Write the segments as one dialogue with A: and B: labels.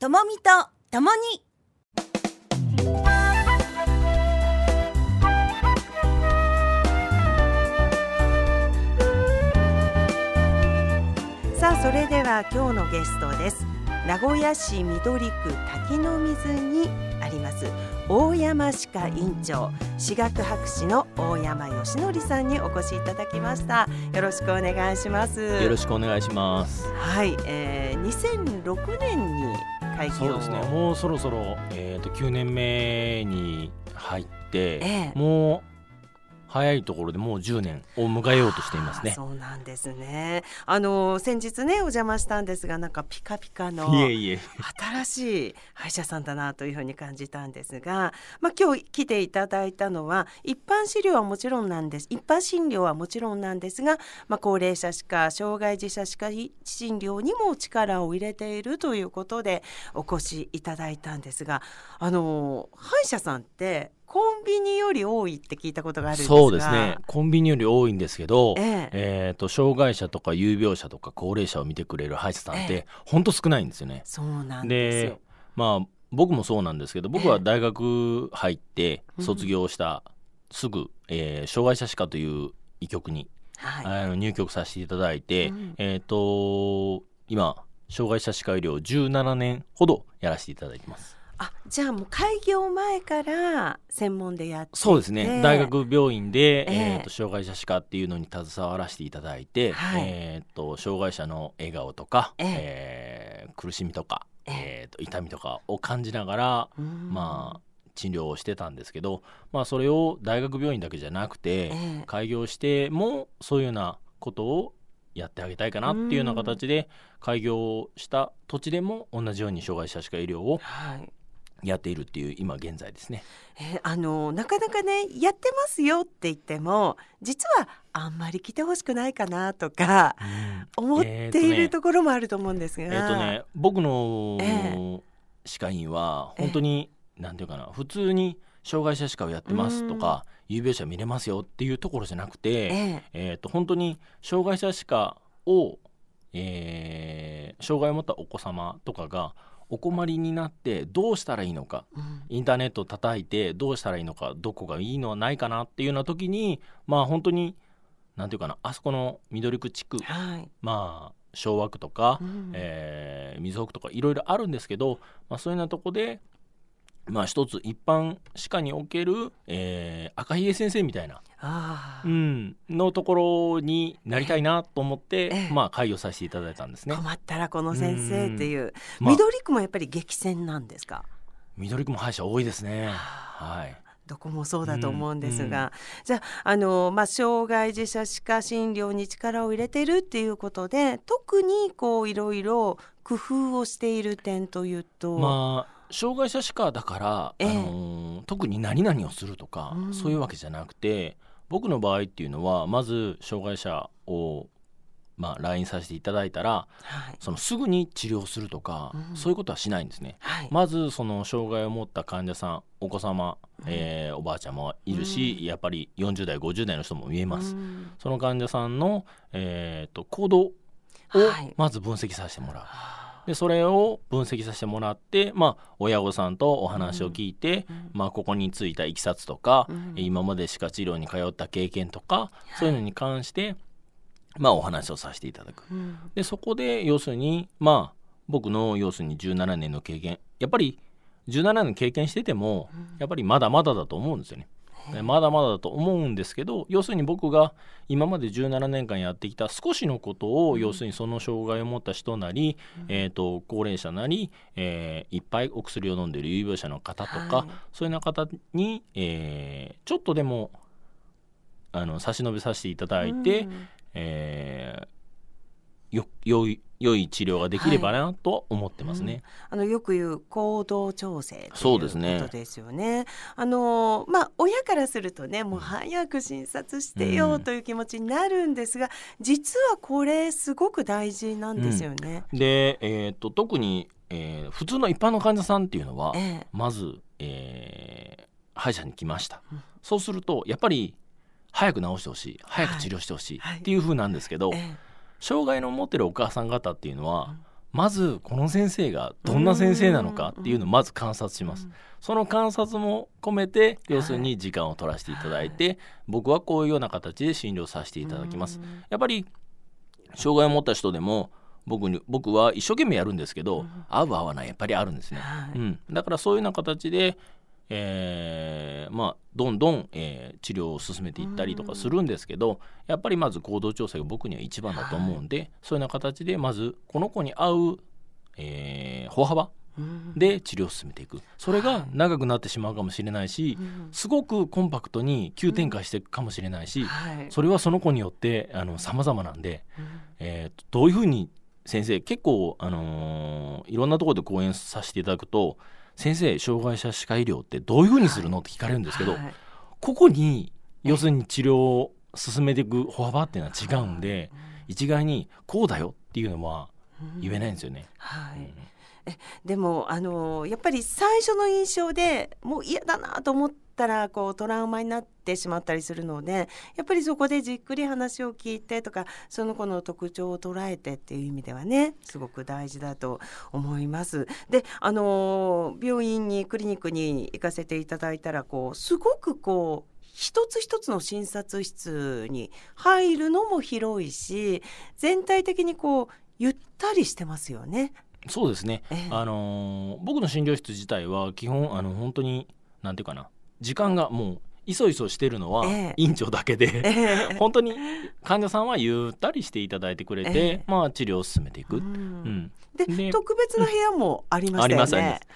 A: ともみとともに。さあ、それでは今日のゲストです。名古屋市緑区滝の水にあります大山歯科院長、歯学博士の大山義則さんにお越しいただきました。よろしくお願いします。
B: よろしくお願いします。
A: はい、2006年に開業。
B: そうですね、もうそろそろ、9年目に入って、もう早いところでもう10年を迎えようとしていますね。
A: そうなんですね。先日ねお邪魔したんですが、なんかピカピカの新しい歯医者さんだなというふうに感じたんですが、今日来ていただいたのは一般診療はもちろんなんですが、高齢者歯科、障害児者歯科診療にも力を入れているということでお越しいただいたんですが、歯医者さんってコンビニより多いって聞いたことがあるんですが。
B: そうですね、コンビニより多いんですけど、障害者とか有病者とか高齢者を見てくれる歯医者さんって本当少ないんですよね。
A: そうなんですよ。
B: で、僕もそうなんですけど、僕は大学入って卒業したすぐ、障害者歯科という医局に、入局させていただいて、今障害者歯科医療17年ほどやらせていただいてます。
A: じゃあもう開業前から専門でやっていて。
B: そうですね、大学病院で、障害者歯科っていうのに携わらせていただいて、障害者の笑顔とか、苦しみとか、痛みとかを感じながら、治療をしてたんですけど、それを大学病院だけじゃなくて、開業してもそういうようなことをやってあげたいかなっていうような形で開業した土地でも同じように障害者歯科医療をやっているっていう今現在ですね。
A: なかなかねやってますよって言っても実はあんまり来てほしくないかなとか、思っているところもあると思うんですが、
B: 僕の歯科医院は本当になんていうかな、普通に障害者歯科をやってますとか、有病者見れますよっていうところじゃなくて、本当に障害者歯科を、障害を持ったお子様とかがお困りになってどうしたらいいのか、インターネットを叩いてどうしたらいいのか、どこがいいのはないかなっていうような時に、本当になんていうかな、あそこの緑区地区、昭和区とか、瑞穂区とかいろいろあるんですけど、そういうようなとこで一つ一般歯科における、赤ひげ先生みたいなのところになりたいなと思って、開業させていただいたんですね。
A: 困ったらこの先生っていう。緑区もやっぱり激戦なんですか？
B: 緑区も歯医者多いですね。
A: どこもそうだと思うんですが、じゃあ、障害児者歯科診療に力を入れてるっていうことで、特にいろいろ工夫をしている点というと、
B: 障害者歯科だから、特に何々をするとか、そういうわけじゃなくて、僕の場合っていうのはまず障害者を来院させていただいたら、すぐに治療するとか、そういうことはしないんですね。まずその障害を持った患者さん、お子様、おばあちゃんもいるし、やっぱり40代50代の人も見えます。その患者さんの、行動をまず分析させてもらう。でそれを分析させてもらって、親御さんとお話を聞いて、ここについたいきさつとか、今まで歯科治療に通った経験とか、そういうのに関してお話をさせていただく。でそこで要するに僕の要するに17年の経験、やっぱり17年経験しててもやっぱりまだまだだと思うんですよね。まだまだだと思うんですけど、要するに僕が今まで17年間やってきた少しのことを、要するにその障害を持った人なり、高齢者なり、いっぱいお薬を飲んでいる有病者の方とか、そういうような方に、ちょっとでも差し伸べさせていただいて、良い治療ができればなと思ってますね。
A: よく言う行動調整ということですよね。親からするとね、もう早く診察してよという気持ちになるんですが、実はこれすごく大事なんですよね。
B: で、特に、普通の一般の患者さんっていうのは、まず、歯医者に来ました。そうするとやっぱり早く治してほしい、早く治療してほしいっていう風なんですけど、障害の持ってるお母さん方っていうのは、 まずこの先生がどんな先生なのかっていうのをまず観察します。その観察も込めて要するに時間を取らせていただいて、僕はこういうような形で診療させていただきます。やっぱり障害を持った人でも僕は一生懸命やるんですけど、合う合わないやっぱりあるんですね、だからそういうような形で、どんどん、治療を進めていったりとかするんですけど、やっぱりまず行動調整が僕には一番だと思うんで、そういうような形でまずこの子に合う、歩幅で治療を進めていく。それが長くなってしまうかもしれないし、すごくコンパクトに急展開していくかもしれないし、それはその子によって様々なんで、どういうふうに先生結構、いろんなところで講演させていただくと、先生障害者歯科医療ってどういうふうにするのって聞かれるんですけど、ここに要するに治療を進めていく歩幅っていうのは違うんで、一概にこうだよっていうのは言えないんですよね。
A: でもやっぱり最初の印象でもう嫌だなと思ったらトラウマになってしまったりするので、やっぱりそこでじっくり話を聞いてとか、その子の特徴を捉えてっていう意味ではね、すごく大事だと思います。で病院にクリニックに行かせていただいたらすごく一つ一つの診察室に入るのも広いし、全体的にゆったりしてますよね。
B: そうですね、僕の診療室自体は基本本当になんていうかな、時間がもういそいそしてるのは院長だけで、本当に患者さんはゆったりしていただいてくれて、治療を進めていく、
A: で特別な部屋もありましたよね。
B: あります。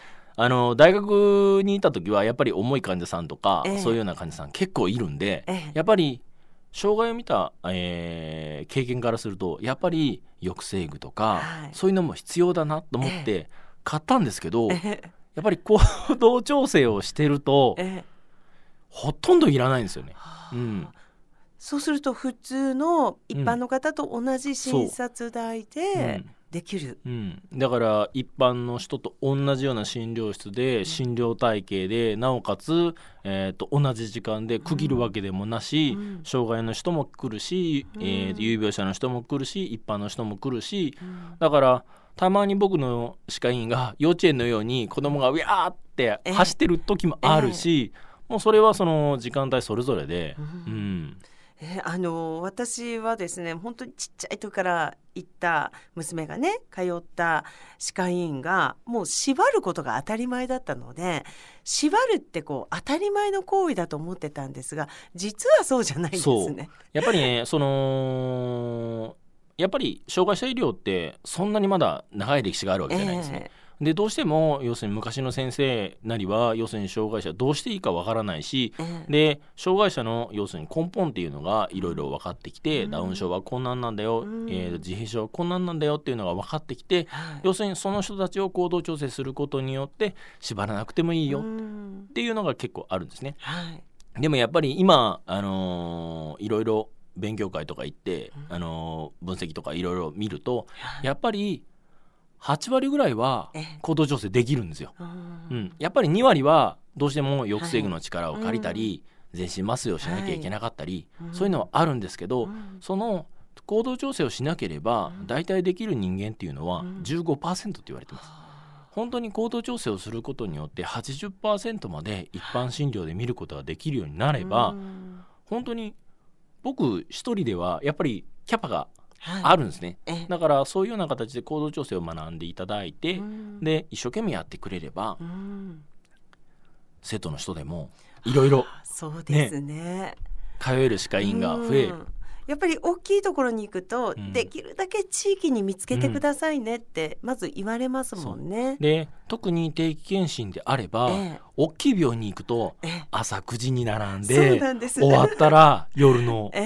B: 大学にいた時はやっぱり重い患者さんとか、そういうような患者さん結構いるんで、やっぱり障害を見た、経験からするとやっぱり抑制具とか、そういうのも必要だなと思って買ったんですけど、やっぱり行動調整をしてると、ほとんどいらないんですよね。
A: そうすると普通の一般の方と同じ診察台でできる、
B: だから一般の人と同じような診療室で、診療体系で、なおかつ、同じ時間で区切るわけでもなし、障害の人も来るし、有病者の人も来るし、一般の人も来るし、だからたまに僕の歯科医院が幼稚園のように子供がウィャーって走ってる時もあるし、もうそれはその時間帯それぞれで、
A: 私はですね、本当にちっちゃい時から行った娘がね通った歯科医院がもう縛ることが当たり前だったので、縛るって当たり前の行為だと思ってたんですが、実はそうじゃないんですね。
B: やっぱりねやっぱり障害者医療ってそんなにまだ長い歴史があるわけじゃないんですね。でどうしても要するに昔の先生なりは要するに障害者どうしていいかわからないし、で障害者の要するに根本っていうのがいろいろ分かってきて、ダウン症はこんなんなんだよ、自閉症はこんなんなんだよっていうのが分かってきて、要するにその人たちを行動調整することによって縛らなくてもいいよっていうのが結構あるんですね。でもやっぱり今いろいろ勉強会とか行って、分析とかいろいろ見ると、やっぱり8割ぐらいは行動調整できるんですよ。やっぱり2割はどうしても抑制具の力を借りたり、全身麻酔をしなきゃいけなかったり、そういうのはあるんですけど、その行動調整をしなければ大体できる人間っていうのは 15% って言われてます。本当に行動調整をすることによって 80% まで一般診療で見ることができるようになれば、本当に僕一人ではやっぱりキャパがあるんですね。だからそういうような形で行動調整を学んでいただいて、で一生懸命やってくれれば、生徒の人でもいろいろ
A: そうですね、
B: 通える歯科医院が増える。
A: やっぱり大きいところに行くと、できるだけ地域に見つけてくださいねってまず言われますもんね。
B: で特に定期検診であれば、大きい病院に行くと朝9時に並んで、終わったら夜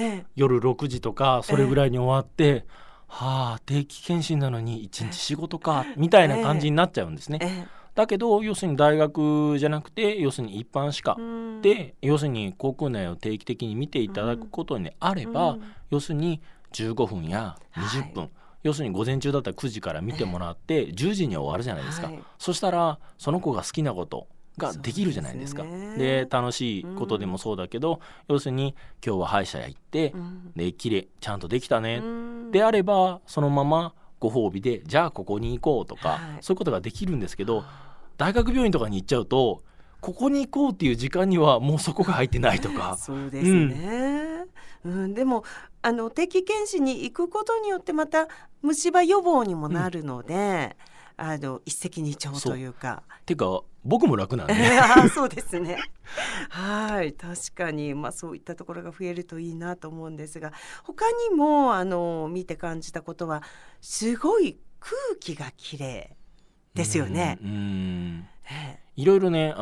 B: 6時とかそれぐらいに終わって、定期検診なのに1日仕事かみたいな感じになっちゃうんですね。だけど要するに大学じゃなくて、要するに一般歯科で、要するに口腔内を定期的に見ていただくことにあれば、要するに15分や20分、要するに午前中だったら9時から見てもらって10時には終わるじゃないですか。そしたらその子が好きなことができるじゃないですか。で楽しいことでもそうだけど、要するに今日は歯医者へ行って、できれいちゃんとできたねであれば、そのままご褒美でじゃあここに行こうとか、
A: はい、
B: そういうことができるんですけど、大学病院とかに行っちゃうとここに行こうっていう時間にはもうそこが入ってないとか
A: そうですね、でも定期検診に行くことによってまた虫歯予防にもなるので、一石二鳥というか。
B: てか僕も楽なんで
A: そうですねはい確かに、そういったところが増えるといいなと思うんですが、他にも見て感じたことはすごい空気がきれいですよね。
B: いろいろね、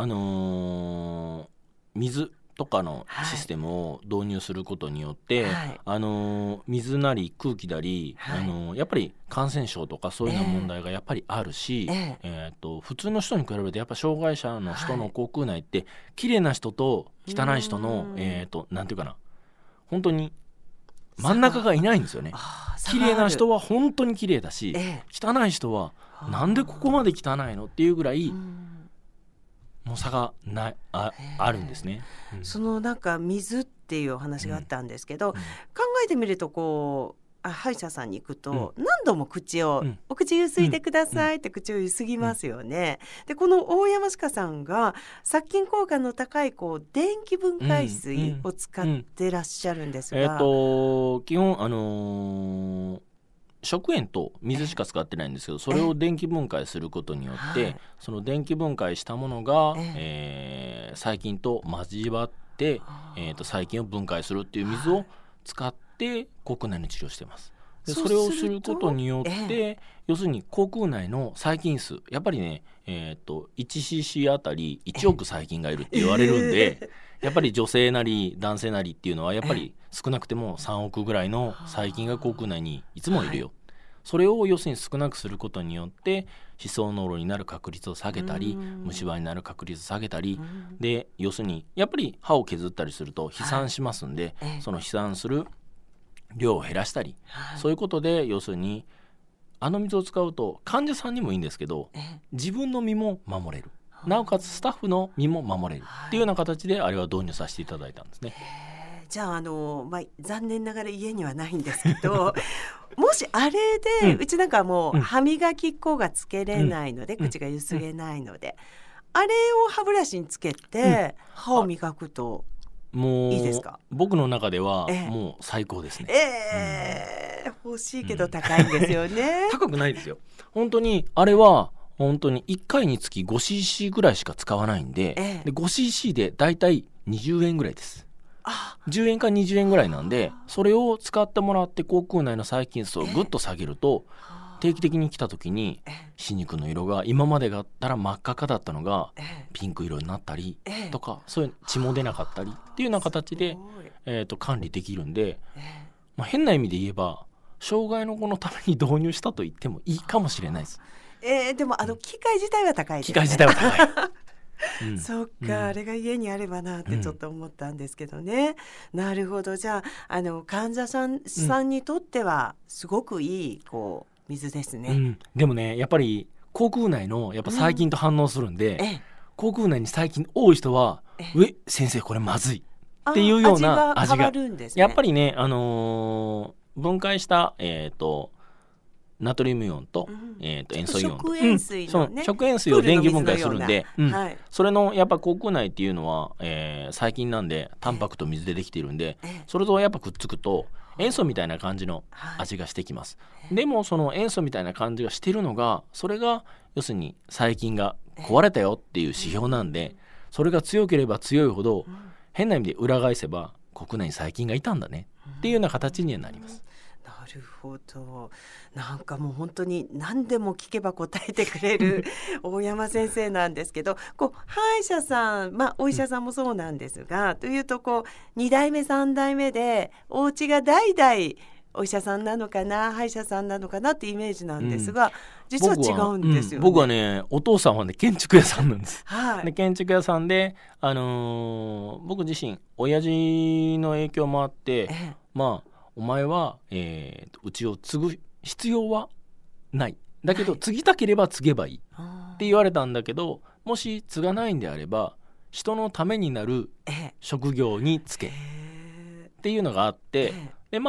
B: 水とかのシステムを導入することによって、水なり空気なり、やっぱり感染症とかそういうような問題がやっぱりあるし、普通の人に比べてやっぱ障害者の人の口腔内って綺麗な人と汚い人のなんていうかな、本当に真ん中がいないんですよね。綺麗な人は本当に綺麗だし、汚い人はなんでここまで汚いのっていうぐらいもう差があるんですね。
A: そのなんか水っていうお話があったんですけど、考えてみるとこう歯医者さんに行くと、何度もお口ゆすいでくださいって口をゆすぎますよね。でこの大山歯科さんが殺菌効果の高い電気分解水を使ってらっしゃるんですが、
B: 基本食塩と水しか使ってないんですけど、それを電気分解することによって、その電気分解したものが、細菌と交わって、細菌を分解するっていう水を使って口腔内の治療をしています。でそれをすることによって、要するに口腔内の細菌数やっぱりね、1cc あたり1億細菌がいるって言われるんで、やっぱり女性なり男性なりっていうのはやっぱり少なくても3億ぐらいの細菌が口腔内にいつもいるよ、それを要するに少なくすることによって歯槽膿漏になる確率を下げたり、虫歯になる確率を下げたり、で要するにやっぱり歯を削ったりすると飛散しますんで、その飛散する量を減らしたり、そういうことで要するに水を使うと患者さんにもいいんですけど、自分の身も守れる、なおかつスタッフの身も守れるっていうような形であれは導入させていただいたんですね。
A: じゃあ残念ながら家にはないんですけどもしあれで、うちなんかもう歯磨き粉がつけれないので、口がゆすげないので、あれを歯ブラシにつけて、歯を磨くといいですか？
B: 僕の中ではもう最高ですね。
A: 欲しいけど高いんですよね。
B: 高くないですよ。本当にあれは本当に1回につき 5cc ぐらいしか使わないんで、5cc でだいたい20円ぐらいです。10円か20円ぐらいなんで、それを使ってもらって口腔内の細菌数をぐっと下げると、定期的に来た時に歯肉の色が今までだったら真っ赤かだったのがピンク色になったりとか、そういう血も出なかったりっていうような形で、管理できるんで、変な意味で言えば障害の子のために導入したと言ってもいいかもしれないです。
A: でも機械自体は高いですね。
B: 機械自体は高い
A: そっか、あれが家にあればなってちょっと思ったんですけどね。なるほど。じゃあ患者さんにとってはすごくいい水ですね。
B: でもねやっぱり口腔内のやっぱ細菌と反応するんで、口腔内に細菌多い人は先生これまずいっていうような味が
A: 変わるんですね。
B: やっぱりね、分解したナトリウムイオンと、塩素イオンと、
A: 食塩水のね、
B: 食塩水を電気分解するんで、それのやっぱ口腔内っていうのは、細菌なんでタンパクと水でできているんで、それとやっぱくっつくと塩素みたいな感じの味がしてきます。でもその塩素みたいな感じがしてるのが、それが要するに細菌が壊れたよっていう指標なんで、それが強ければ強いほど、変な意味で裏返せば口腔内に細菌がいたんだねっていうような形にはなります。
A: なるほど。なんかもう本当に何でも聞けば答えてくれる大山先生なんですけど、歯医者さん、お医者さんもそうなんですが、というと2代目3代目でお家が代々お医者さんなのかな歯医者さんなのかなってイメージなんですが、実は違うんですよね。
B: 僕はねお父さんはね建築屋さんなんです、で建築屋さんで、僕自身親父の影響もあって、お前は、うちを継ぐ必要はないだけど、継ぎたければ継げばいいって言われたんだけど、もし継がないんであれば人のためになる職業に就けっていうのがあって、で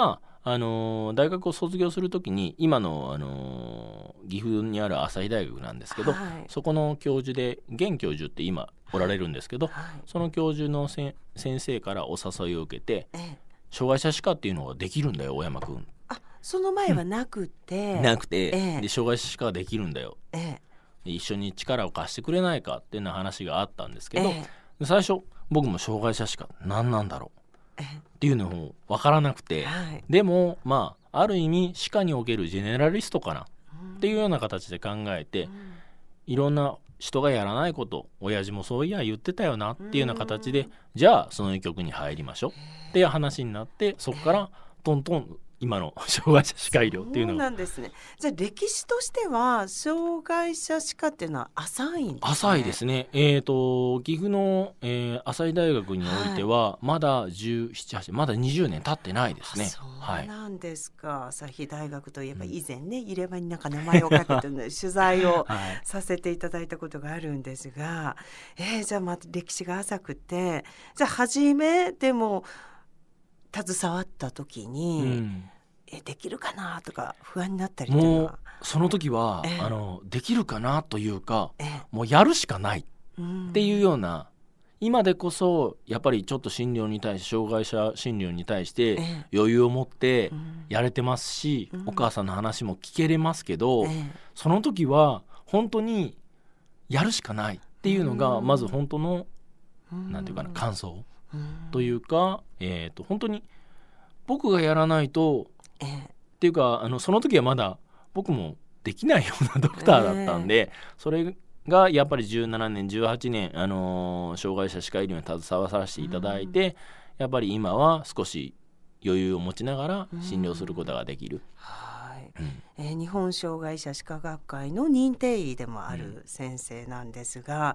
B: 大学を卒業するときに今の、岐阜にある朝日大学なんですけど、そこの教授で現教授って今おられるんですけど、その教授の先生からお誘いを受けて、障害者歯科っていうのができるんだよ大山くん。
A: その前はなくて、
B: で障害者歯科ができるんだよ、一緒に力を貸してくれないかっていうような話があったんですけど、最初僕も障害者歯科何なんだろうっていうのも分からなくて、でもある意味歯科におけるジェネラリストかなっていうような形で考えて、いろんな人がやらないこと親父もそういや言ってたよなっていうような形で、じゃあその曲に入りましょうっていう話になって、そこからトントン今の障害者歯科医療っていうのが。
A: そうなんですね。じゃあ歴史としては障害者歯科っていうのは浅いんですね。
B: 浅いですね。岐阜の、朝日大学においてはまだ17、18まだ20年経ってないですね。
A: そうなんですか。朝日大学といえば以前ね、入れ歯になんか名前をかけて、取材をさせていただいたことがあるんですが、じゃあ歴史が浅くて、じゃあ初めでも携わった時に、できるかなとか不安になったりっていうのは。
B: もうその時は、できるかなというか、もうやるしかないっていうような、今でこそやっぱりちょっと診療に対して障害者診療に対して余裕を持ってやれてますし、お母さんの話も聞けれますけど、その時は本当にやるしかないっていうのがまず本当のなんていうかな感想というか、本当に僕がやらないとっていうか、その時はまだ僕もできないようなドクターだったんで、それがやっぱり17年18年、障害者歯科医療に携わらせていただいて、やっぱり今は少し余裕を持ちながら診療することができる。
A: 日本障害者歯科学会の認定医でもある先生なんですが、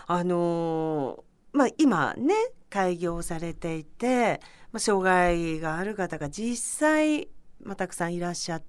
A: 今ね開業されていて、障害がある方が実際たくさんいらっしゃって、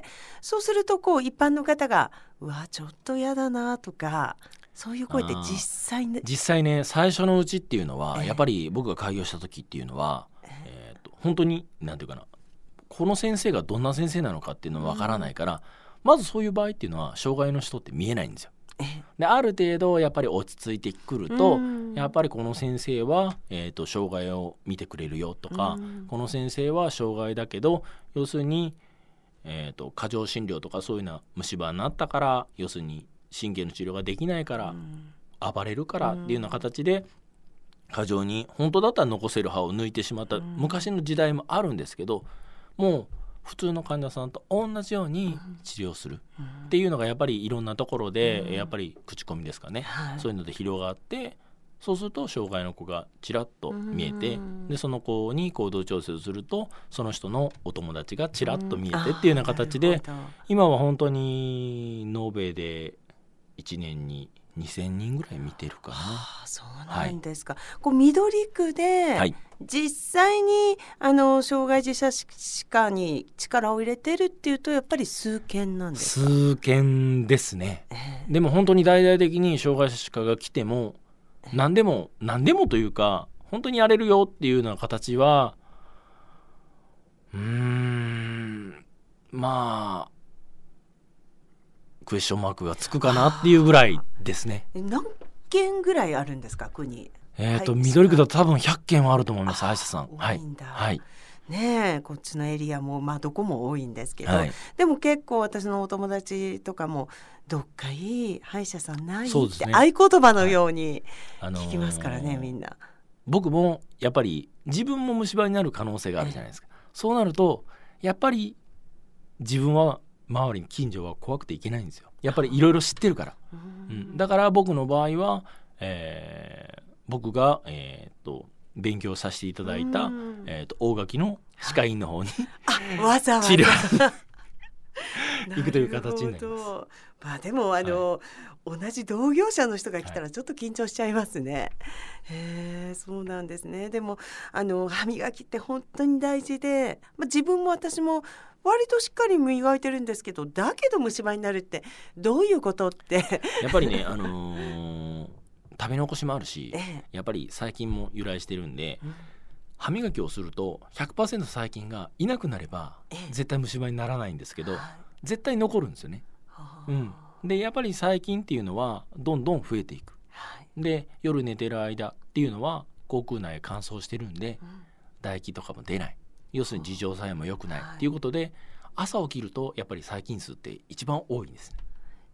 A: そうすると一般の方がうわちょっと嫌だなとか、そういう声って実際
B: ね最初のうちっていうのは、やっぱり僕が開業した時っていうのは、本当になんていうかな、この先生がどんな先生なのかっていうのはわからないから、まずそういう場合っていうのは障害の人って見えないんですよ。である程度やっぱり落ち着いてくると、やっぱりこの先生は、障害を見てくれるよとか、この先生は障害だけど要するに、過剰診療とかそういうのは虫歯になったから、要するに神経の治療ができないから、暴れるからっていうような形で過剰に本当だったら残せる歯を抜いてしまった昔の時代もあるんですけど、もう普通の患者さんと同じように治療するっていうのがやっぱりいろんなところでやっぱり口コミですかね、そういうので広がって、そうすると障害の子がちらっと見えて、でその子に行動調整をするとその人のお友達がちらっと見えてっていうような形で、今は本当に延べで1年に2000人ぐらい見てるかな。
A: そうなんですか。緑区で実際に障害児者歯科に力を入れてるっていうとやっぱり数件なんですか？
B: 数件ですね。でも本当に大々的に障害者歯科が来ても何でもというか本当にやれるよっていうような形はクエスチョンマークがつくかなっていうぐらいですね。
A: 何件ぐらいあるんですか区に？
B: 緑区だと多分100件はあると思います。歯医者さん
A: 多いんだ、ねえ、こっちのエリアもどこも多いんですけど、でも結構私のお友達とかもどっかいい歯医者さんない、って合言葉のように聞きますからね、みんな。
B: 僕もやっぱり自分も虫歯になる可能性があるじゃないですか。そうなるとやっぱり自分は周りに近所は怖くていけないんですよ。やっぱりいろいろ知ってるから、だから僕の場合は、僕が、勉強させていただいた、大垣の歯科医院の方に
A: わざわざ
B: 治療に行くという形になります。
A: でも同じ同業者の人が来たらちょっと緊張しちゃいますね。そうなんですね。でも歯磨きって本当に大事で、自分も私も割としっかり磨いてるんですけど、だけど虫歯になるってどういうことって
B: やっぱりね、食べ残しもあるし、やっぱり細菌も由来してるんで、 歯磨きをすると 100% 細菌がいなくなれば絶対虫歯にならないんですけど、絶対残るんですよね。でやっぱり細菌っていうのはどんどん増えていく。で夜寝てる間っていうのは口腔内乾燥してるんで、唾液とかも出ない、要するに自浄作用も良くないっていうことで、朝起きるとやっぱり細菌数って一番多いんですね。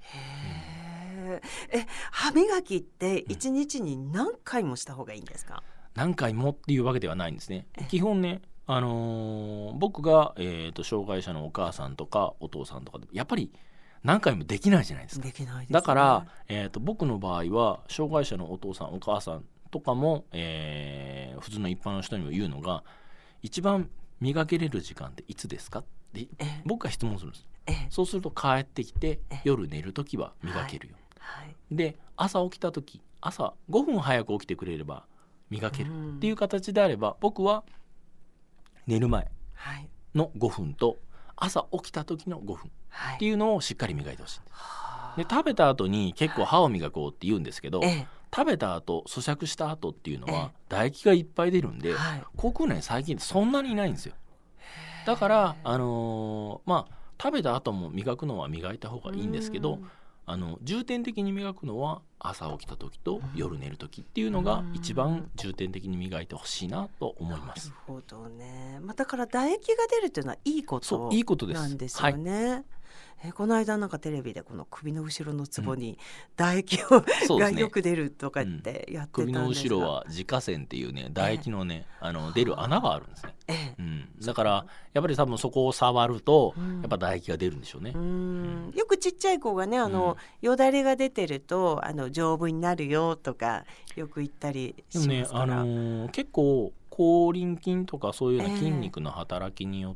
A: 歯磨きって1日に何回もした方がいいんですか？
B: 何回もっていうわけではないんですね。基本ね、僕が、障害者のお母さんとかお父さんとかでやっぱり何回もできないじゃないですか。
A: できないですね。
B: だから、僕の場合は障害者のお父さんお母さんとかも、普通の一般の人にも言うのが、一番磨けれる時間っていつですかって僕が質問するんです。そうすると帰ってきて夜寝るときは磨けるよ、で朝起きたとき、朝5分早く起きてくれれば磨けるっていう形であれば、僕は寝る前の5分と朝起きた時の5分っていうのをしっかり磨いてほしいんです。で食べた後に結構歯を磨こうって言うんですけど、食べた後咀嚼した後っていうのは唾液がいっぱい出るんで、口腔内に細菌ってそんなにいないんですよ。だから食べた後も磨くのは磨いた方がいいんですけど、重点的に磨くのは朝起きた時と夜寝る時っていうのが一番重点的に磨いてほしいなと思います。
A: なるほどね。だから唾液が出るっていうのはいいことなんですよね。この間なんかテレビでこの首の後ろのツボに唾液がよく出るとかってやってたんですが、
B: 首の後ろは耳下腺っていうね、唾液のね、出る穴があるんですね。だからやっぱり多分そこを触るとやっぱ唾液が出るんでしょうね。
A: よくちっちゃい子がね、よだれが出てると丈夫になるよとかよく言ったりしますから。
B: 結構口輪筋とかそういうような筋肉の働きによって、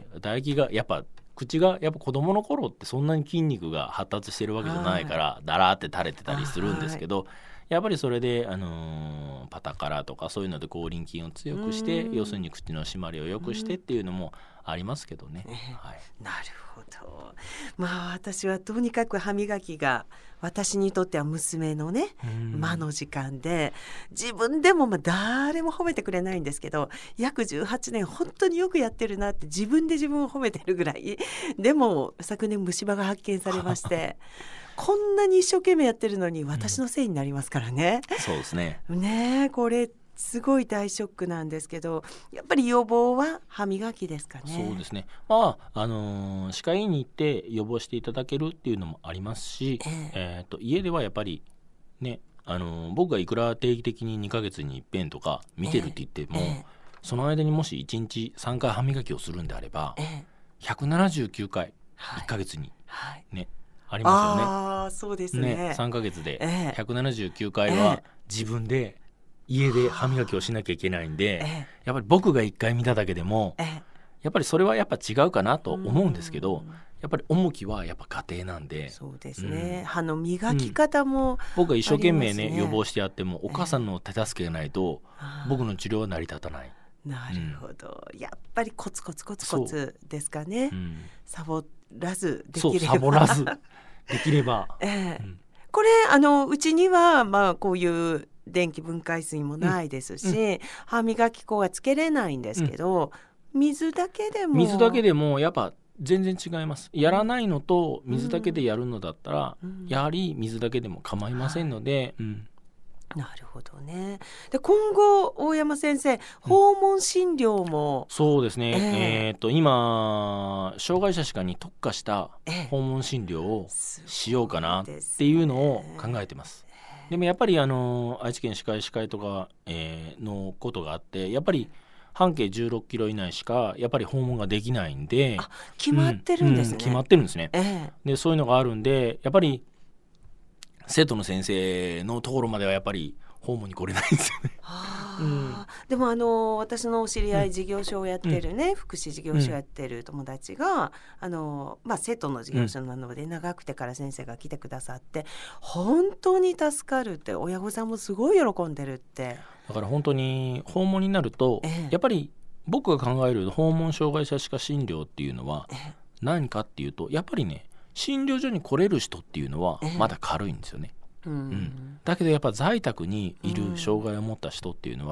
B: 唾液がやっぱ口がやっぱ子供の頃ってそんなに筋肉が発達してるわけじゃないからだらーって垂れてたりするんですけど、やっぱりそれで、パタカラとかそういうので口輪筋を強くして、要するに口の締まりを良くしてっていうのもありますけどね。
A: なるほど。私はとにかく歯磨きが私にとっては娘のね魔の時間で、自分でも誰も褒めてくれないんですけど、約18年本当によくやってるなって自分で自分を褒めてるぐらいでも、昨年虫歯が発見されましてこんなに一生懸命やってるのに私のせいになりますからね。
B: そうですね。
A: これすごい大ショックなんですけど、やっぱり予防は歯磨きですかね。
B: そうですね。歯科医院に行って予防していただけるっていうのもありますし、家ではやっぱりね、僕がいくら定期的に2ヶ月に一遍とか見てるって言っても、その間にもし1日3回歯磨きをするんであれば、179回1ヶ月に、ありますよね。
A: そうですね。
B: 3ヶ月で179回は自分で家で歯磨きをしなきゃいけないんで、やっぱり僕が1回見ただけでも、やっぱりそれはやっぱ違うかなと思うんですけど、やっぱり重きはやっぱ家庭なんで。
A: そうですね。歯の磨き方も、
B: 僕が一生懸命ね予防してやっても、お母さんの手助けがないと僕の治療は成り立たない。
A: なるほど。やっぱりコツコツコツコツですかね。サボらずできれば。
B: サボらずできれば。
A: これうちにはこういう電気分解水もないですし、歯磨き粉がつけれないんですけど、水だけでも
B: やっぱ全然違います。やらないのと水だけでやるのだったら、やはり水だけでも構いませんので。
A: なるほどね。で今後大山先生、訪問診療も、
B: そうですね、今障害者歯科に特化した訪問診療をしようかなっていうのを考えてます。でもやっぱり愛知県歯科医師会とか、のことがあって、やっぱり半径16キロ以内しかやっぱり訪問ができないんで。
A: 決まってるんですね。
B: 決まってるんですね。でそういうのがあるんで、やっぱり生徒の先生のところまではやっぱり訪問に来れないんですよね。
A: でも私のお知り合い、事業所をやってるね、福祉事業所をやってる友達が生徒の事業所なので、長くてから先生が来てくださって本当に助かるって、親御さんもすごい喜んでるって。
B: だから本当に訪問になると、やっぱり僕が考える訪問障害者歯科診療っていうのは何かっていうと、やっぱりね、診療所に来れる人っていうのはまだ軽いんですよね。だけどやっぱ在宅にいる障害を持った人っていうのは、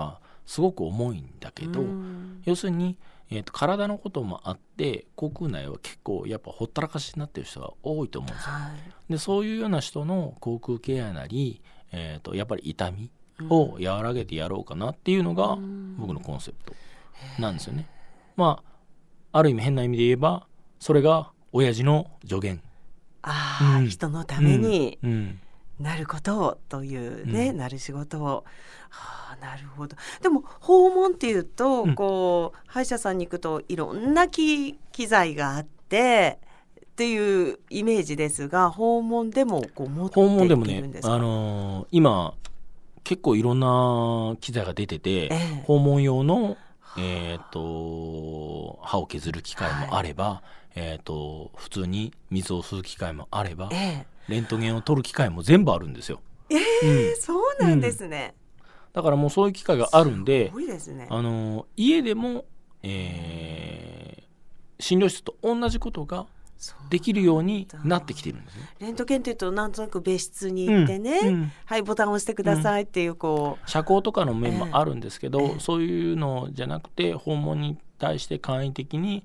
B: すごく重いんだけど、要するに、体のこともあって口腔内は結構やっぱほったらかしになってる人が多いと思うんですよ、でそういうような人の口腔ケアなり、やっぱり痛みを和らげてやろうかなっていうのが僕のコンセプトなんですよね。まあある意味変な意味で言えばそれが親父の助言、
A: 人のためになることをというね、なる仕事を、なるほど。でも訪問っていうと、こう歯医者さんに行くといろんな機材があってっていうイメージですが、訪問でもこう持っていけるんですか？
B: 今結構いろんな機材が出てて、訪問用の、歯を削る機械もあれば、普通に水を吸う機械もあれば、レントゲンを取る機械も全部あるんですよ。
A: そうなんですね、
B: だからもうそういう機械があるんで、
A: すごいですね。
B: 家でも、診療室と同じことができるようになってきてるんですね。
A: レントゲンというとなんとなく別室に行ってね、はい、ボタンを押してくださいっていう、
B: 遮光とかの面もあるんですけど、そういうのじゃなくて訪問に対して簡易的に、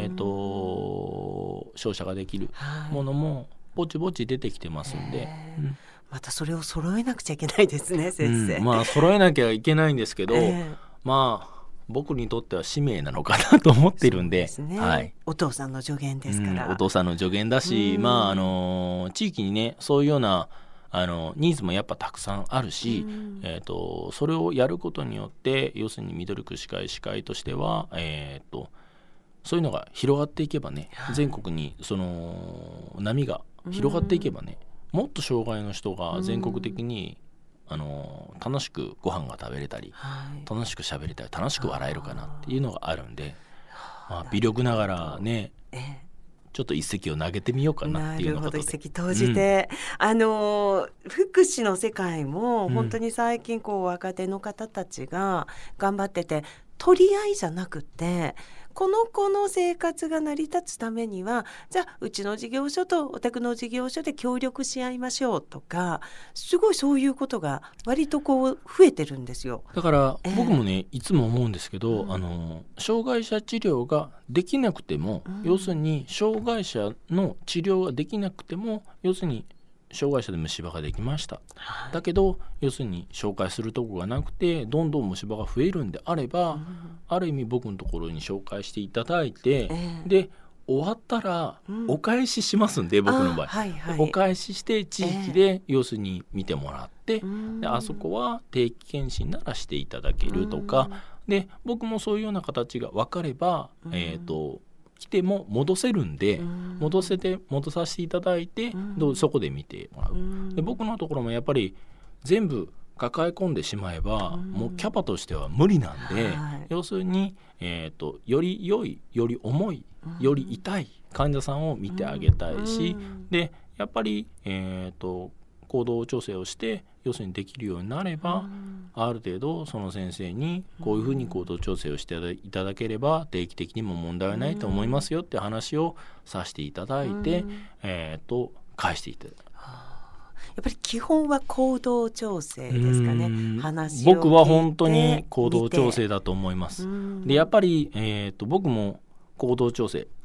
B: 照射ができるものもぼちぼち出てきてますんで、
A: またそれを揃えなくちゃいけないですね、先生。
B: まあ揃えなきゃいけないんですけど、まあ僕にとっては使命なのかなと思ってるんで、
A: お父さんの助言ですから、
B: お父さんの助言だし、地域にねそういうようなニーズもやっぱたくさんあるし、それをやることによって要するにミドルク歯科医としては、そういうのが広がっていけばね、全国にその波が広がっていけばね、もっと障害の人が全国的に楽しくご飯が食べれたり、楽しく喋れたり楽しく笑えるかなっていうのがあるんで、微力ながらね、ちょっと一石を投げてみようかなっていうようなことで。
A: 一石投じて、福祉の世界も本当に最近若手の方たちが頑張ってて、取り合いじゃなくてこの子の生活が成り立つためにはじゃあうちの事業所とお宅の事業所で協力し合いましょうとか、すごいそういうことが割と増えてるんですよ。
B: だから僕もね、いつも思うんですけど、障害者治療ができなくても、要するに障害者の治療ができなくても、要するに障害者で虫歯ができました、だけど要するに紹介するとこがなくてどんどん虫歯が増えるんであれば、ある意味僕のところに紹介していただいて、で終わったらお返ししますんで、僕の場合、お返しして地域で要するに見てもらって、であそこは定期検診ならしていただけるとか、で僕もそういうような形が分かれば、来ても戻せるんで、戻させていただいて、そこで見てもらう。で僕のところもやっぱり全部抱え込んでしまえば、もうキャパとしては無理なんで、要するに、より良い、より重い、より痛い患者さんを見てあげたいし、でやっぱり、行動調整をして要するにできるようになれば、ある程度その先生にこういうふうに行動調整をしていただければ定期的にも問題はないと思いますよって話をさせていただいて、返していただく。
A: やっぱり基本は行動調整ですかね。
B: 僕は本当に行動調整だと思います。でやっぱり、僕も行動調整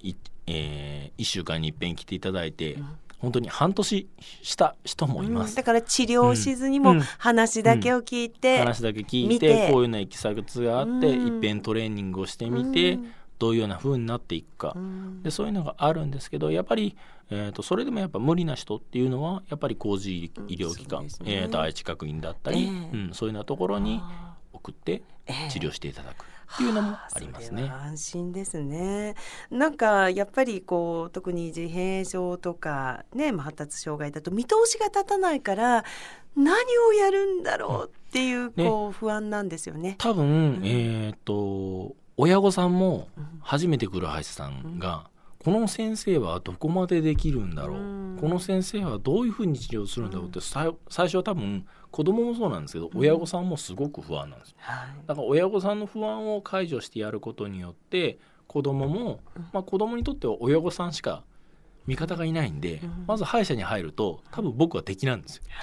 B: 1週間に一遍来ていただいて、本当に半年した人もいます、
A: だから治療しずにも話だけを聞いて、
B: 話だけ聞いてこういうようないきさつがあって、一遍トレーニングをしてみて、どういうような風になっていくか、でそういうのがあるんですけど、やっぱり、それでもやっぱ無理な人っていうのはやっぱり高次医療機関、愛知学院だったり、そういうようなところに送って治療していただくっていうのもありますね。
A: 安心ですね。なんかやっぱり特に自閉症とかね、発達障害だと見通しが立たないから何をやるんだろうっていう、不安なんですよね。
B: 多分、親御さんも初めて来る歯医者さんが、この先生はどこまでできるんだろう、この先生はどういうふうに治療するんだろうって、最初は多分子供もそうなんですけど、親御さんもすごく不安なんですよ、だから親御さんの不安を解除してやることによって子供も、子供にとっては親御さんしか味方がいないんで、まず歯医者に入ると多分僕は敵なんですよ。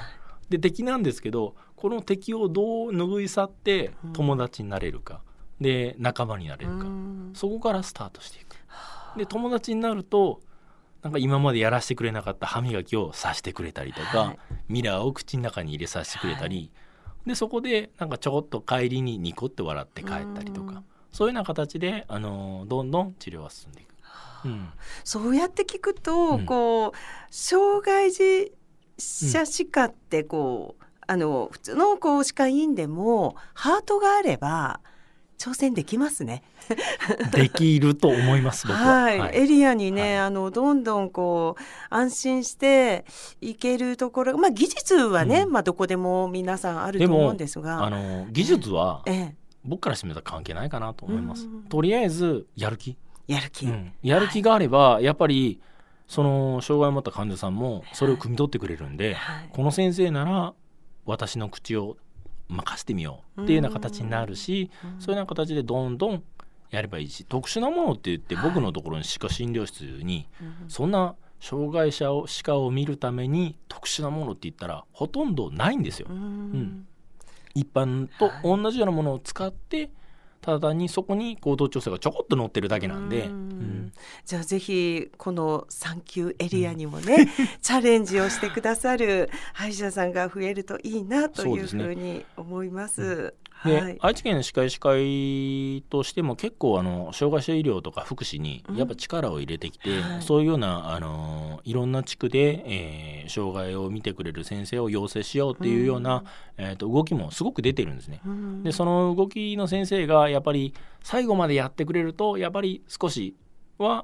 B: で敵なんですけど、この敵をどう拭い去って友達になれるか、で仲間になれるか、そこからスタートしていく。で友達になるとなんか今までやらせてくれなかった歯磨きをさせてくれたりとか、ミラーを口の中に入れさせてくれたり、でそこでなんかちょこっと帰りにニコって笑って帰ったりとか、そういうような形で、どんどん治療は進んでいく。
A: そうやって聞くと、こう障害児者歯科ってこう、普通のこう歯科医院でもハートがあれば挑戦できますね。
B: できると思います僕は。
A: エリアにね、どんどんこう安心していけるところ、技術はね、どこでも皆さんあると思うんですが、
B: 技術は僕からしてみたら関係ないかなと思います。とりあえずやる気があれば、やっぱりその障害を持った患者さんもそれを汲み取ってくれるんで、この先生なら私の口を任せてみようっていうような形になるし、そういうような形でどんどんやればいいし、特殊なものって言って僕のところに歯科診療室にそんな障害者を歯科を見るために特殊なものって言ったらほとんどないんですよ。一般と同じようなものを使ってただ単にそこに行動調整がちょこっと載ってるだけなんで、
A: じゃあぜひこの産休エリアにもね、チャレンジをしてくださる歯医者さんが増えるといいなというふうに思います。
B: で愛知県歯科医師会としても結構障害者医療とか福祉にやっぱ力を入れてきて、そういうようないろんな地区で、障害を見てくれる先生を養成しようっていうような、動きもすごく出てるんですね。でその動きの先生がやっぱり最後までやってくれるとやっぱり少しは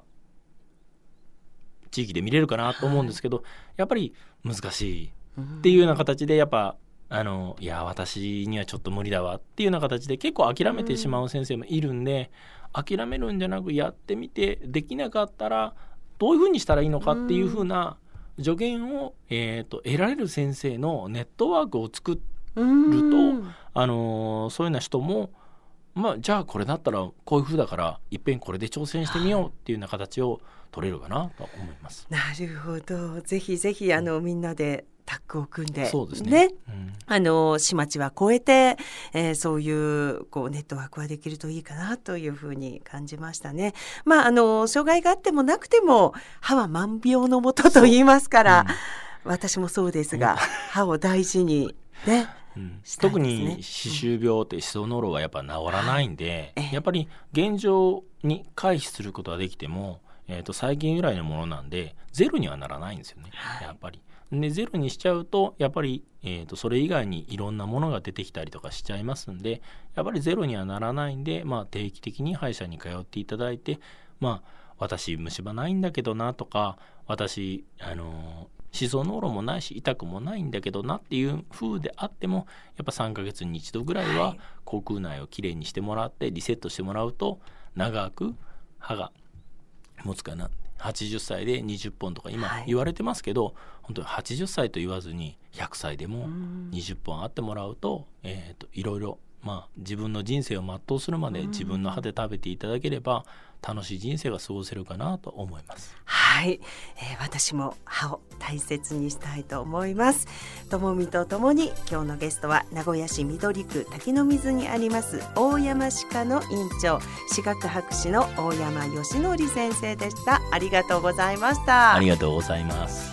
B: 地域で見れるかなと思うんですけど、やっぱり難しいっていうような形でやっぱいや私にはちょっと無理だわっていうような形で結構諦めてしまう先生もいるんで、諦めるんじゃなくやってみて、できなかったらどういうふうにしたらいいのかっていうふうな助言を、得られる先生のネットワークを作ると、そういうような人もじゃあこれだったらこういう風だからいっぺんこれで挑戦してみようっていうような形を取れるかなと思います。
A: なるほど。ぜひぜひみんなでタッグを組んで、
B: そうですね。
A: 市町は超えて、そういうこうネットワークはできるといいかなというふうに感じましたね。障害があってもなくても歯は万病のもとと言いますから、私もそうですが、歯を大事にね。
B: 特に歯周病って歯槽膿漏はやっぱ治らないんで、やっぱり現状に回避することはできても、細菌由来のものなんでゼロにはならないんですよね、やっぱり。でゼロにしちゃうとやっぱり、それ以外にいろんなものが出てきたりとかしちゃいますんで、やっぱりゼロにはならないんで、定期的に歯医者に通っていただいて、私虫歯ないんだけどなとか、私歯槽膿漏もないし痛くもないんだけどなっていう風であっても、やっぱ3ヶ月に一度ぐらいは口腔内をきれいにしてもらってリセットしてもらうと長く歯が持つかな。80歳で20本とか今言われてますけど、本当に80歳と言わずに100歳でも20本あってもらうと、いろいろ自分の人生を全うするまで自分の歯で食べていただければ楽しい人生が過ごせるかなと思います。
A: はい、私も歯を大切にしたいと思います。ともみとともに今日のゲストは名古屋市緑区滝の水にあります大山歯科の院長、歯学博士の大山義則先生でした。ありがとうございました。
B: ありがとうございます。